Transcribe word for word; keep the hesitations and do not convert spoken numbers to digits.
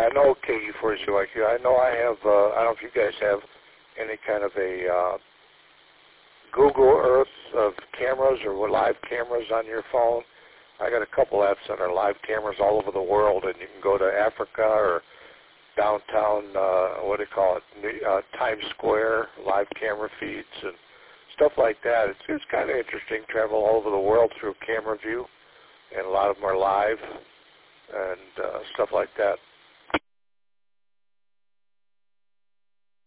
no K E forty-two I Q. I know I have, uh, I don't know if you guys have any kind of a uh, Google Earth of cameras or live cameras on your phone. I got a couple apps that are live cameras all over the world, and you can go to Africa or downtown, uh, what do you call it, uh, Times Square, live camera feeds and stuff like that. It's, it's kind of interesting, travel all over the world through camera view, and a lot of them are live and uh, stuff like that.